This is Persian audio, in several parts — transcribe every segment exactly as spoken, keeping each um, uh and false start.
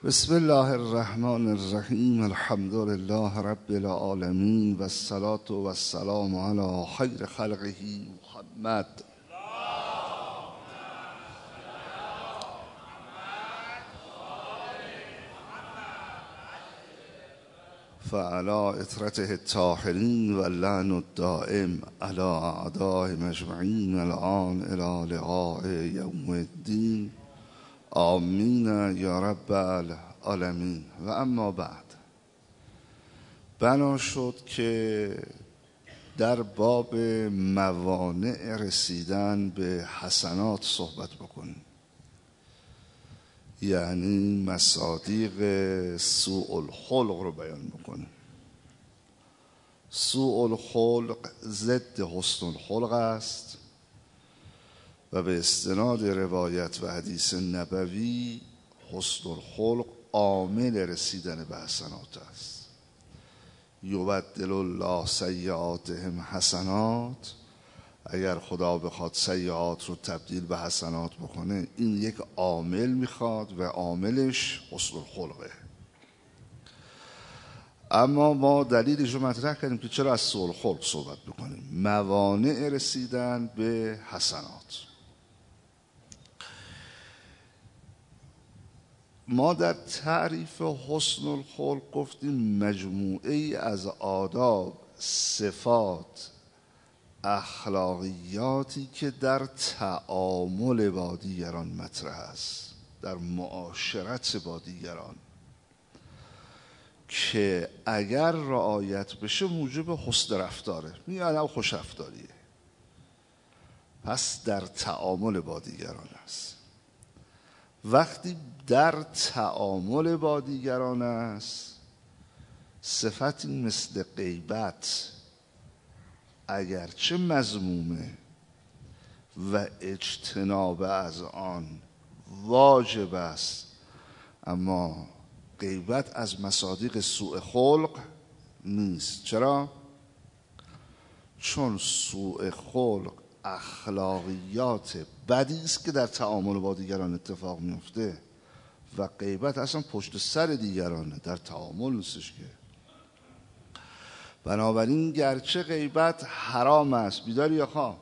بسم الله الرحمن الرحیم. الحمد لله رب العالمین و الصلاة و السلام علی خیر خلقه محمد. فعلى اطرته الطاهرین و اللعن الدائم علی اعداء مجمعین الان الی لقاء یوم الدین. آمین یا رب العالمین. و اما بعد، بنا شد که در باب موانع رسیدن به حسنات صحبت بکنیم، یعنی مصادیق سوء الخلق رو بیان بکنیم. سوء الخلق ضد حسن الخلق است و به استناد روایت و حدیث نبوی حسن الخلق عامل رسیدن به حسنات است. یبدل الله سیئاتهم حسنات، اگر خدا بخواد سیئات رو تبدیل به حسنات بکنه، این یک عامل میخواد و عاملش حسن الخلقه. اما ما دلیلش رو مطرح کردیم که چرا از سوء الخلق صحبت بکنیم. موانع رسیدن به حسنات. ما در تعریف حسن الخلق گفتیم مجموعه ای از آداب، صفات، اخلاقیاتی که در تعامل با دیگران مطرح است، در معاشرت با دیگران، که اگر رعایت بشه موجب حسن رفتاره، میگن خوش رفتاریه. پس در تعامل با دیگران است. وقتی در تعامل با دیگران است، صفتی مثل غیبت اگرچه مذمومه و اجتناب از آن واجب است، اما غیبت از مصادیق سوء خلق نیست. چرا؟ چون سوء خلق اخلاقیات بدی است که در تعامل با دیگران اتفاق میفته و غیبت اصلا پشت سر دیگرانه، در تعامل نیستش که. بنابراین گرچه غیبت حرام است، بیداری یا خواه؟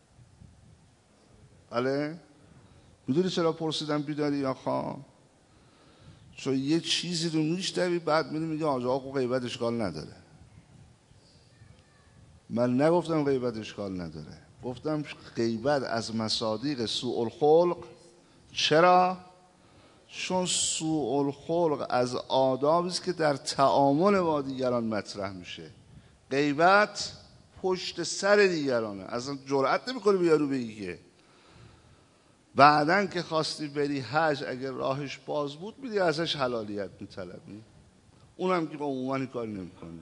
بله؟ میدونی چرا پرسیدم بیداری یا خواه؟ چون یه چیزی رو میشنوی بعد میدونی میگه آجا آقا غیبت اشکال نداره. من نگفتم غیبت اشکال نداره، گفتم غیبت از مصادیق سوء الخلق. چرا؟ چون سوء الخلق از آدابی است که در تعامل با دیگران مطرح میشه. غیبت پشت سر دیگرانه، اصلا جرئت نمی‌کنی به یارو بگی که. بعدن که خواستی بری حج، اگر راهش باز بود میدی ازش حلالیت میطلبی، اونم که عموما کاری نمی‌کنی.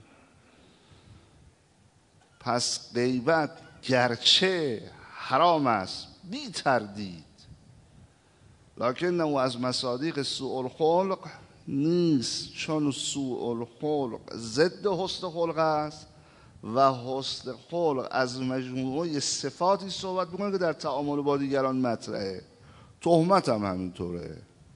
پس غیبت گرچه حرام است بی تردید، لکن او از مصادیق سوء الخلق نیست، چون سوء الخلق ضد حسن خلق است و حسن خلق از مجموعه صفاتی صحبت میکنه که در تعامل با دیگران مطرحه. تهمت هم همینطوره.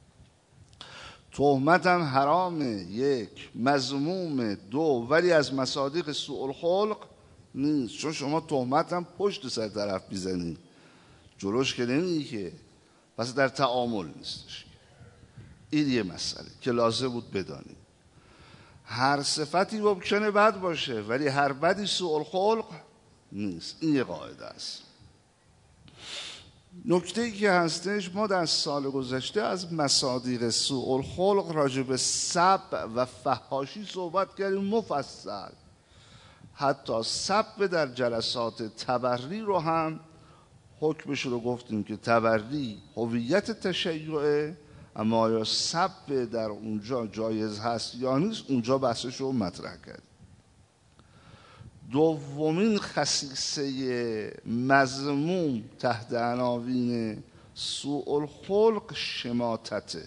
تهمت هم حرامه، یک، مذمومه، دو، ولی از مصادیق سوء الخلق نیست، چون شما تهمت هم پشت سر طرف میزنی، جلوش که نمیگی که. پس در تعامل نیستش. این یه مسئله که لازم بود بدانید. هر صفتی ممکنه بد باشه ولی هر بدی سوء الخلق نیست. این یه قاعده است. نکته‌ای که هستش، ما در سال گذشته از مصادیق سوء الخلق راجع به سب و فحاشی صحبت کردیم مفصل. حتی سب در جلسات تبری رو هم حکمش رو گفتیم که تبری هویت تشیعه، اما آیا سب در اونجا جایز هست یا نیست، اونجا بحثش رو مطرح کرد. دومین خصیصه مذموم تحت عناوین سوء الخلق شماتته.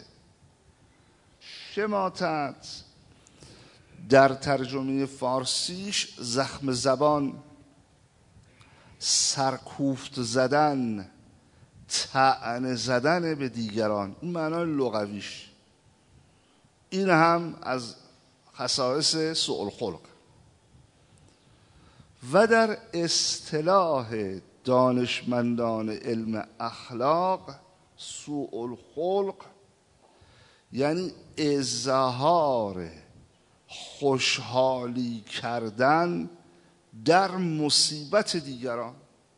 شماتت در ترجمه فارسیش زخم زبان، سرکوفت زدن، طعنه زدن به دیگران، این معنای لغویش. این هم از خصائص سوء الخلق. و در اصطلاح دانشمندان علم اخلاق، سوء الخلق یعنی اظهار خوشحالی کردن در مصیبت دیگران.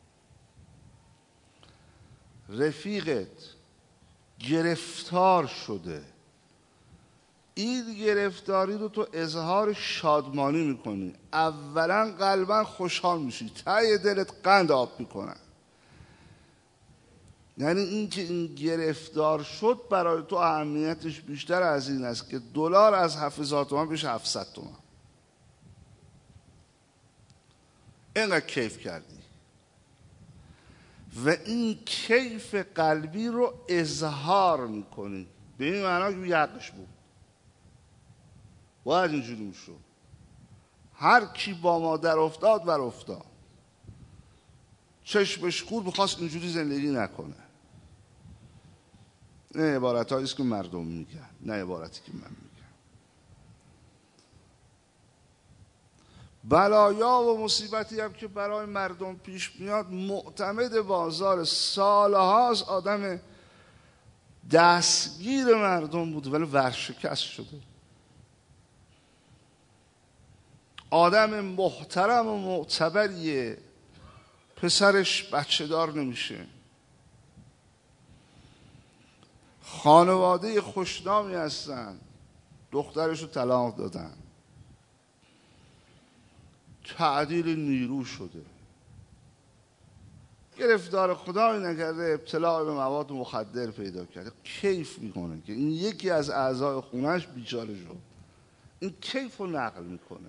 رفیقت گرفتار شده، این گرفتاری رو تو اظهار شادمانی میکنی، اولا قلبا خوشحال میشی، ته دلت قند آب میکنن. یعنی این که این گرفتار شد برای تو اهمیتش بیشتر از این است که دلار از هفت هزار تومان بشه هفتصد تومان. اینقدر کیف کردی و این کیف قلبی رو اظهار میکنی. به این معنا که یقش بود، باید اینجوری میشد. هر کی با ما در افتاد بر افتاد، چشمش خورد بخواست اینجوری زندگی نکنه. نه عبارت هاییست که مردم میگن، نه عبارتی که من میگم. بلایا و مصیبتی هم که برای مردم پیش میاد، معتمد بازار سالهاست آدم دستگیر مردم بود ولی ورشکست شده. آدم محترم و معتبریه، پسرش بچه دار نمیشه، خانواده خوشنامی هستن، دخترشو طلاق دادن، تعدیل نیرو شده، گرفتار خدای نکرده ابتلا به مواد مخدر پیدا کرده، کیف میکنه که این یکی از اعضای خونش بیچاره شد. این کیف رو نقل میکنه.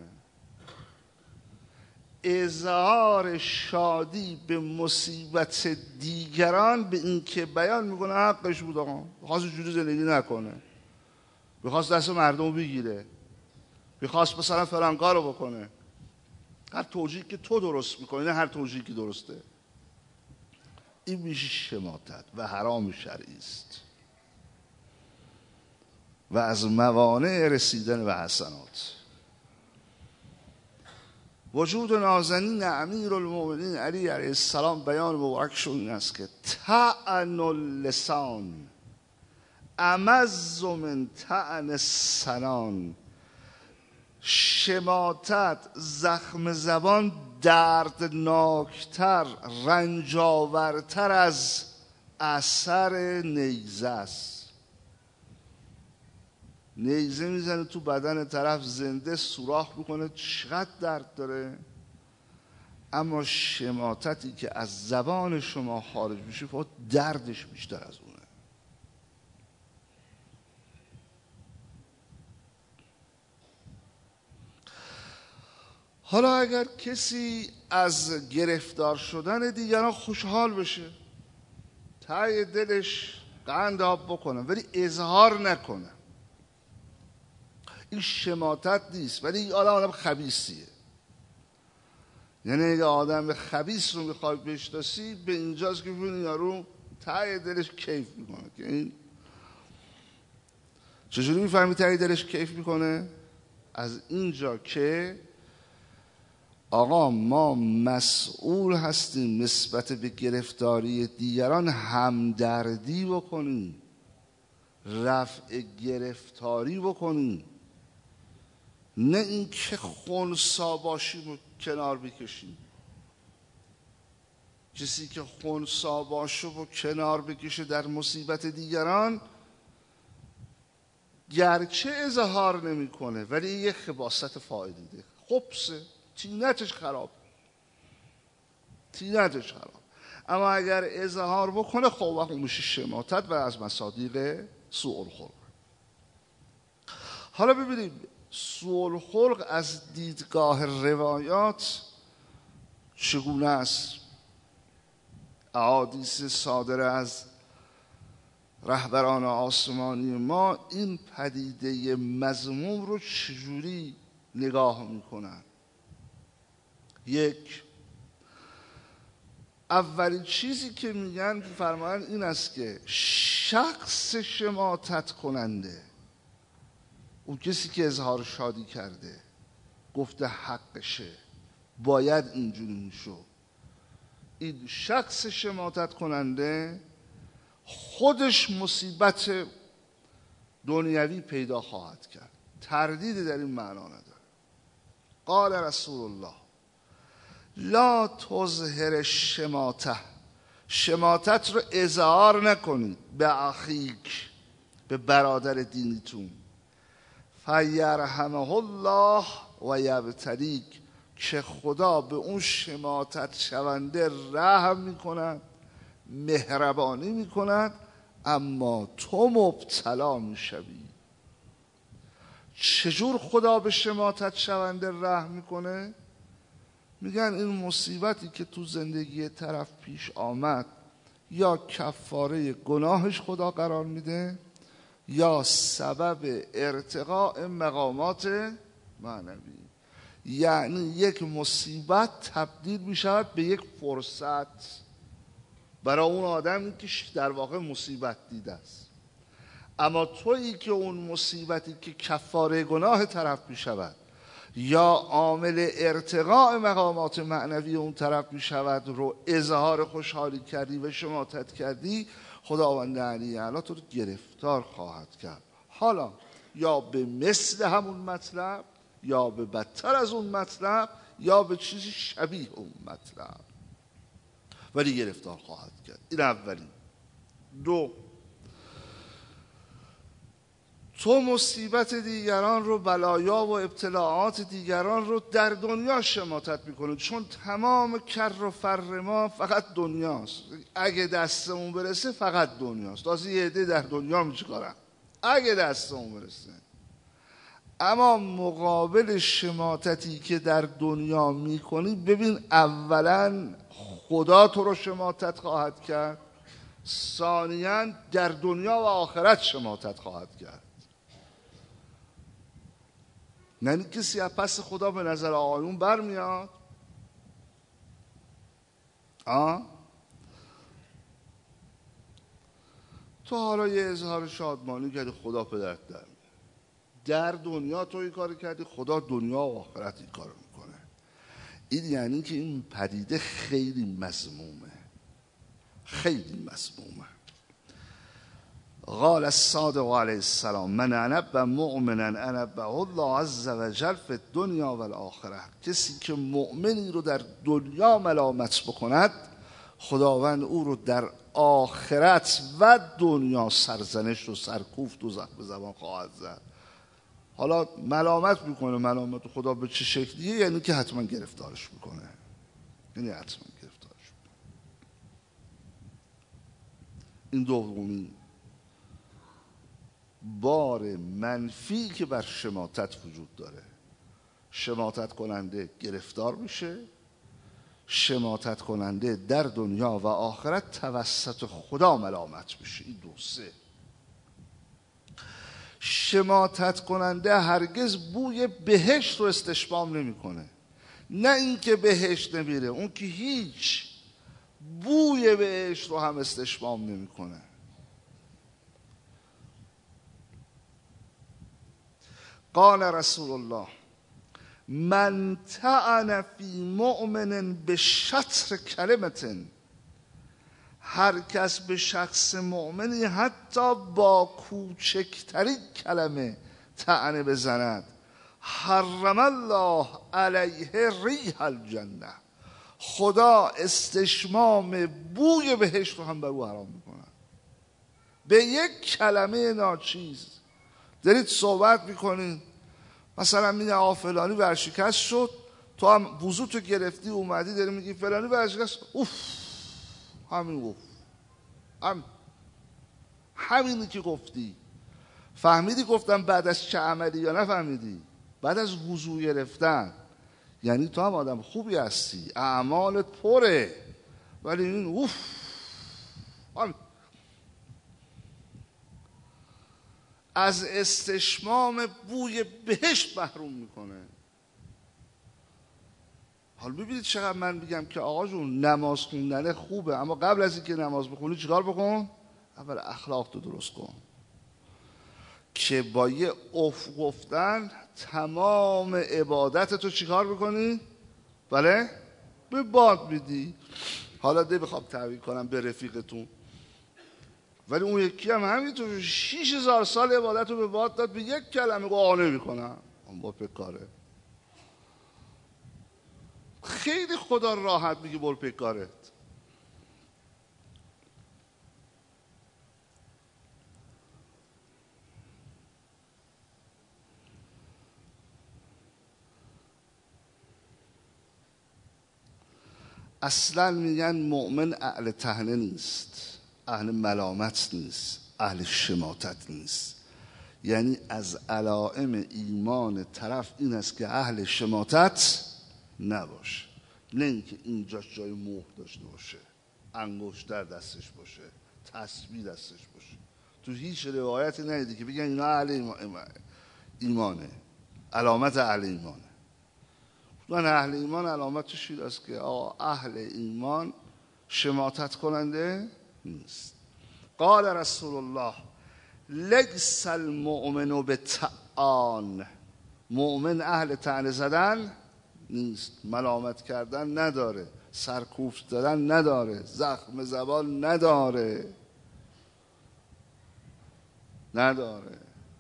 اظهار شادی به مصیبت دیگران به این که بیان میکنه حقش بود، آقا بخواست جوری زندگی نکنه، بخواست دست مردم بگیره، بخواست مثلا فرنگا رو بکنه. هر توجیهی که تو درست میکنی نه هر توجیهی که درسته. این میشه شماتت و حرام شرعی است و از موانع رسیدن به حسنات. وجود نازنین امیرالمؤمنین علی علیه السلام بیان مبارکش این است که طعن اللسان امز من طعن السنان، شماتت، زخم زبان دردناکتر، رنجاورتر از اثر نیزه است. نیزه میزنه تو بدن طرف، زنده سوراخ میکنه، چقدر درد داره. اما شماتتی که از زبان شما خارج میشه فقط دردش بیشتر از اونه. حالا اگر کسی از گرفتار شدن دیگران خوشحال بشه، ته دلش قند آب بکنه ولی اظهار نکنه، این شماتت نیست، ولی این آدم آدم خبیثیه. یعنی اگه آدم خبیث رو میخوای بشناسی به اینجاست که ببینی یارو ته دلش کیف میکنه. که این چجوری میفهمی ته دلش کیف میکنه؟ از اینجا که آقا ما مسئول هستیم نسبت به گرفتاری دیگران همدردی بکنیم، رفع گرفتاری بکنیم، نه اینکه خنثی باشیم و کنار بکشیم. کسی که خنثی باشه و کنار بکشه در مصیبت دیگران، گرچه اظهار نمیکنه ولی یه خباثت فایده، خبثه، تینتش خراب تینتش خراب. اما اگر اظهار بکنه خب وقت میشه شماتت و از مصادیق سوء الخلق. حالا ببینیم سوء الخلق از دیدگاه روایات چگونه است. احادیث صادره از رهبران آسمانی ما این پدیده مذموم رو چجوری نگاه میکنن؟ یک، اولین چیزی که میگن فرمایند این است که شخص شماتت کننده اون کسی که اظهار شادی کرده گفته حقشه، باید اینجوری میشو، این شخص شماتت کننده خودش مصیبت دنیوی پیدا خواهد کرد، تردیدی در این معنا نداره. قال رسول الله لا تظهر شماته، شماتت رو اظهار نکنید به اخیک، به برادر دینیتون، فیرحمه الله و یبتلیک، که خدا به اون شماتت شونده رحم میکند، مهربانی میکند، اما تو مبتلا میشوی. چجور خدا به شماتت شونده رحم میکنه؟ میگن این مصیبتی که تو زندگی طرف پیش آمد یا کفاره گناهش خدا قرار میده یا سبب ارتقاء مقامات معنوی. یعنی یک مصیبت تبدیل میشود به یک فرصت برای اون آدمی که در واقع مصیبت دیده است. اما تویی که اون مصیبتی که کفاره گناه طرف میشود یا عامل ارتقاء مقامات معنوی اون طرف میشود رو اظهار خوشحالی کردی و شماتت کردی، خداوند علی اعلی تو رو گرفتار خواهد کرد، حالا یا به مثل همون مطلب یا به بدتر از اون مطلب یا به چیزی شبیه اون مطلب، ولی گرفتار خواهد کرد. این اولی. دو، تو مصیبت دیگران رو، بلایا و ابتلاعات دیگران رو در دنیا شماتت میکنه، چون تمام کر و فر ما فقط دنیاست. اگه دستمون برسه فقط دنیاست. تازه یه عده در دنیا میچکارن اگه دستمون برسه. اما مقابل شماتتی که در دنیا میکنی، ببین اولا خدا تو رو شماتت خواهد کرد، ثانیاً در دنیا و آخرت شماتت خواهد کرد. یعنی کسی از پس خدا به نظر آقایون برمیاد؟ آه؟ تو حالا یه اظهار شادمانی کردی، خدا پدرت در میاد. در دنیا تو این کار کردی، خدا دنیا و آخرت این کار میکنه. این یعنی که این پدیده خیلی مذمومه، خیلی مذمومه. قال الصادق علیه السلام من انب مؤمنا انبه الله عز وجل فی الدنیا و الاخره، کسی که مؤمنی رو در دنیا ملامت بکند، خداوند او رو در آخرت و دنیا سرزنش و سرکوفت و زخم زبان خواهد زد. حالا ملامت میکنه، ملامت خدا به چه شکلیه؟ یعنی که حتما گرفتارش میکنه، یعنی حتما گرفتارش میکنه. این دومین بار منفی که بر شماتت وجود داره. شماتت کننده گرفتار میشه، شماتت کننده در دنیا و آخرت توسط خدا ملامت میشه. این دو. سه، شماتت کننده هرگز بوی بهشت رو استشمام نمیکنه. نه اینکه بهشت نمیره، اون که هیچ بوی بهشت رو هم استشمام نمیکنه. قال رسول الله من طعن فی مؤمن بشطر کلمة، هر کس به شخص مؤمنی حتی با کوچکترین کلمه طعنه بزند، حرم الله علیه ریح الجنه، خدا استشمام بوی بهشت رو هم بر او حرام میکنه. به یک کلمه ناچیز دارید صحبت میکنید، مثلا میگه آقا فلانی ورشکست شد، تو هم وضوتو گرفتی اومدی داری میگی فلانی ورشکست، اوف، همین اوف، هم همینی که گفتی. فهمیدی گفتم بعد از چه عملی یا نفهمیدی؟ بعد از وضو گرفتن. یعنی تو هم آدم خوبی هستی، اعمالت پره، ولی این اوف، هم از استشمام بوی بهشت محروم میکنه. حالا ببینید چقدر من میگم که آقا جون نماز خوندن خوبه، اما قبل از اینکه نماز بخونی چیکار بکن؟ اول اخلاق تو درست کن. که با یه اف گفتن تمام عبادت تو چیکار بکنی؟ بله؟ به باد میدی. حالا ده بخوام تعبیر کنم به رفیقتون، ولی اون یکی هم همینطور شیش هزار سال عبادت رو به باد داد، به یک کلمه گو آنه میکنم اون با پکاره. خیلی خدا راحت میگه بر پکارت. اصلا میگن مؤمن اهل طعنه نیست، اهل ملامت نیست، اهل شماتت نیست. یعنی از علائم ایمان طرف این است که اهل شماتت نباشه، نه اینکه اینجاش جای مهر داشته باشه، انگشتر دستش باشه، تسبیح دستش باشه. تو هیچ روایتی ندیدی که بگن اینا اهل ایمانه، علامت اهل ایمانه. من اهل ایمان علامتش این است که آقا اهل ایمان شماتت کننده نیست. قال رسول الله لیس المؤمن بالطعان، مؤمن اهل طعنه زدن نیست، ملامت کردن نداره، سرکوفت دادن نداره، زخم زبان نداره نداره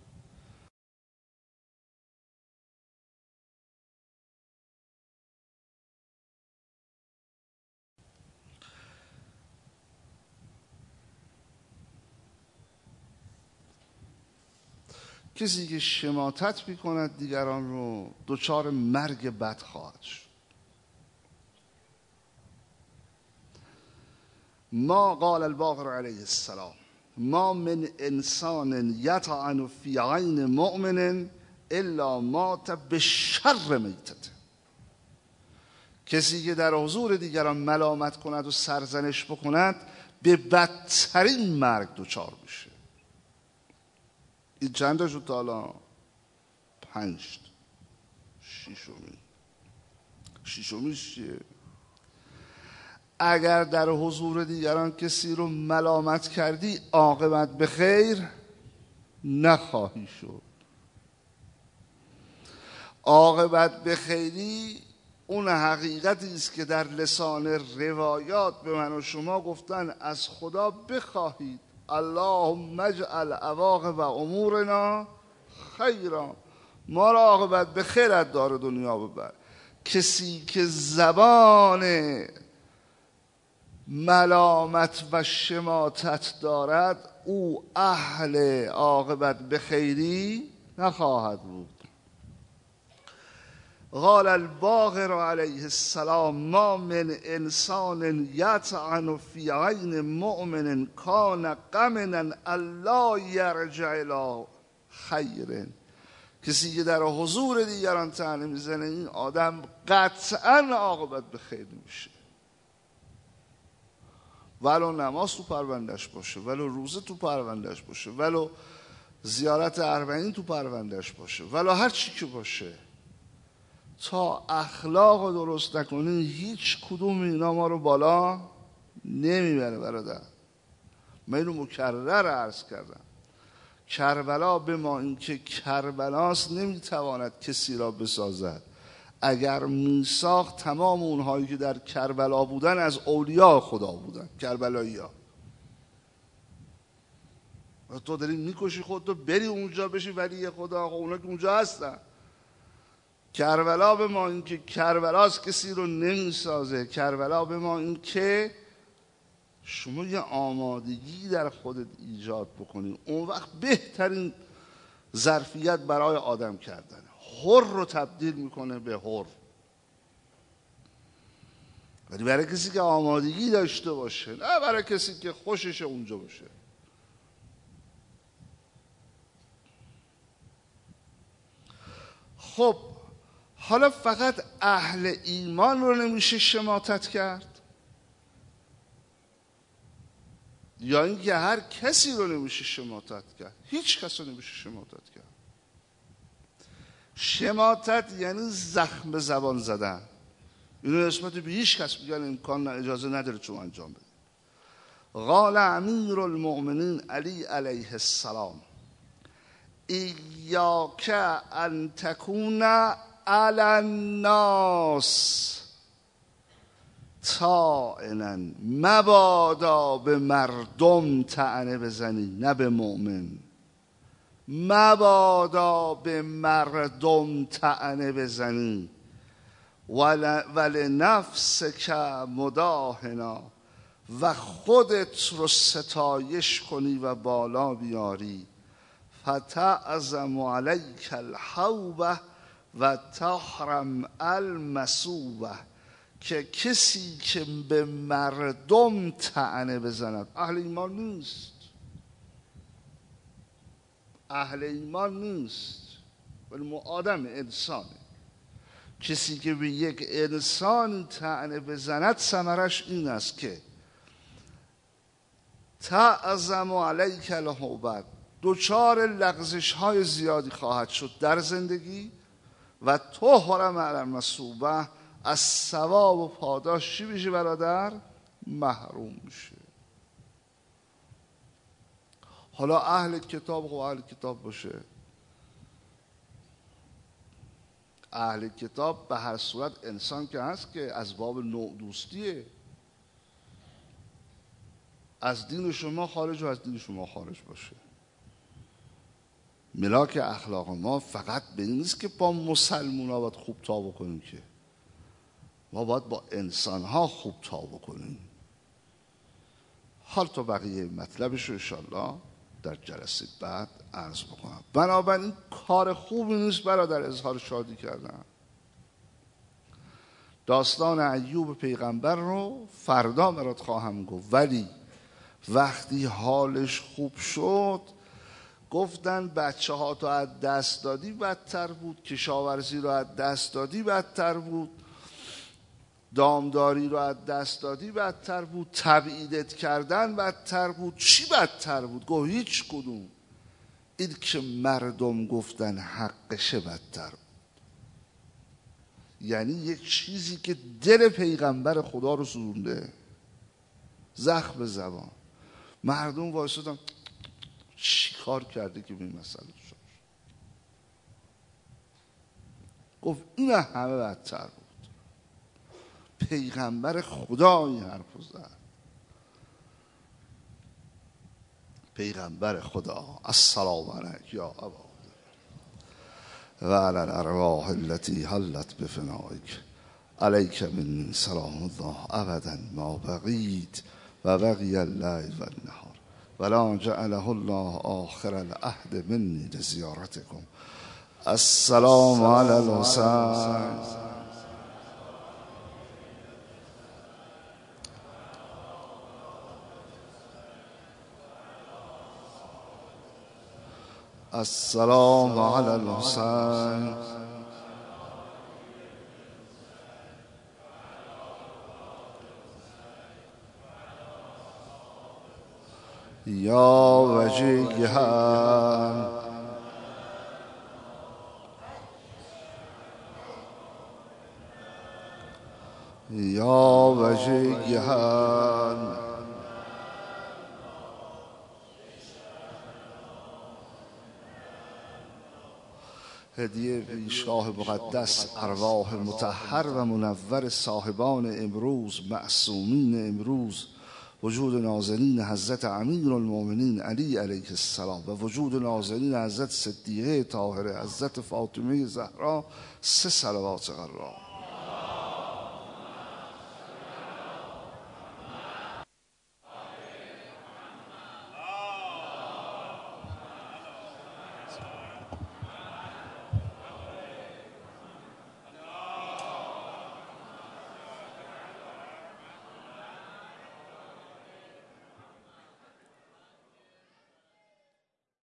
کسی که شماتت میکند دیگران رو دچار مرگ بد خواهد شد. ما قال الباقر علیه السلام ما من انسان یطعن فی عین مؤمن الا مات بشر میتته. کسی که در حضور دیگران ملامت کند و سرزنش بکند به بدترین مرگ دچار میشه. این چند تا شد تا حالا؟ پنج تا. شیشمی شیشمیش چیه؟ اگر در حضور دیگران کسی رو ملامت کردی عاقبت به خیر نخواهی شد. عاقبت به خیری اون حقیقتی است که در لسان روایات به من و شما گفتن از خدا بخواهید اللهم اجعل عواقب و امورنا خیرا، ما را عاقبت به خیرت دار دنیا ببر. کسی که زبان ملامت و شماتت دارد او اهل عاقبت به خیری نخواهد بود. قال الباقر علیه السلام ما من انسان یطعن فی عین مؤمن کان قمنا الا یرجع الی خیر. کسی که در حضور دیگران طعنه میزنه این آدم قطعا عاقبت به خیر میشه، ولو نماز تو پروندهش باشه، ولو روزه تو پروندهش باشه، ولو زیارت اربعین تو پروندهش باشه، ولو هر چی که باشه. تا اخلاق درست نکنین هیچ کدوم اینا ما رو بالا نمیبره برادر. من اینو مکرر عرض کردم. کربلا به ما این که کربلاست نمیتواند کسی را بسازد. اگر میساخت تمام اونهایی که در کربلا بودن از اولیاء خدا بودن، کربلایی ها. تو داری میکشی خودتو بری اونجا بشی ولی خدا، اونا که اونجا هستن. کربلا به ما این که کربلاست کسی رو نمیسازه. کربلا به ما این که شما یه آمادگی در خودت ایجاد بکنی، اون وقت بهترین ظرفیت برای آدم کردن. حر رو تبدیل میکنه به حر. ولی برای کسی که آمادگی داشته باشه، نه برای کسی که خوشش اونجا باشه. خب حالا فقط اهل ایمان رو نمیشه شماتت کرد یا اینکه هر کسی رو نمیشه شماتت کرد؟ هیچ کس رو نمیشه شماتت کرد. شماتت یعنی زخم به زبان زدن. اینو نسبت به هیچ کس میگن امکان اجازه نداره چون انجام بده. قال امیر المؤمنین علی علیه السلام ایاک ان تکون علی الناس طاعنا، مبادا به مردم طعنه بزنی، نه به مؤمن. مبادا به مردم طعنه بزنی. ولنفسک مداهنا، و خودت رو ستایش کنی و بالا بیاری. فتعظم علیک الحوبه و تحرم المثوبه، که کسی که به مردم طعنه بزند اهل ایمان نیست. اهل ایمان نیست، ولی ما آدم، انسانه. کسی که به یک انسان طعنه بزند ثمرش این است که تعظم علیک الحوبه، دوچار لغزش های زیادی خواهد شد در زندگی. و تحرم علی المثوبه، از ثواب و پاداش چی بشه برادر؟ محروم میشه. حالا اهل کتاب خب اهل کتاب باشه، اهل کتاب به هر صورت انسان که هست که از باب نوع دوستیه، از دین شما خارج و از دین شما خارج باشه. ملاک اخلاق ما فقط به این نیست که با مسلمان ها باید خوب تا بکنیم، که ما باید با انسان ها خوب تا بکنیم. حال تا بقیه مطلبش رو انشالله در جلسه بعد عرض بکنم. بنابراین کار خوبی نیست برادر اظهار شادی کردن. داستان ایوب پیغمبر رو فردا برات خواهم گفت، ولی وقتی حالش خوب شد گفتن بچه ها تو از دست دادی بدتر بود، کشاورزی رو از دست دادی بدتر بود، دامداری رو از دست دادی بدتر بود، تبعیدت کردن بدتر بود. چی بدتر بود؟ گفت هیچ کدوم. این که مردم گفتن حقشه بدتر بود. یعنی یک چیزی که دل پیغمبر خدا رو سوزونده، زخم زبان. مردم وایسادن چی کار کرده که به این مسئله شد؟ گفت این همه بدتر بود. پیغمبر خدا این حرف زد. پیغمبر خدا السلام علیک یا ابا و علی الارواح التي حلت بفنائک علیک من سلام الله ابدا ما بقیت و بقی اللیل و النهار ولا جعله الله آخر العهد منی لزیارتکم. السلام علی الحسین. السلام علی الحسین. یا وجیها یا وجیها هدیه پیشگاه مقدس ارواح مطهر و منور صاحبان امروز، معصومین امروز، وجود نازنین حضرت امیر المؤمنین علی علیه السلام و وجود نازنین حضرت صدیقه طاهره حضرت فاطمه زهرا، سه صلوات قرار.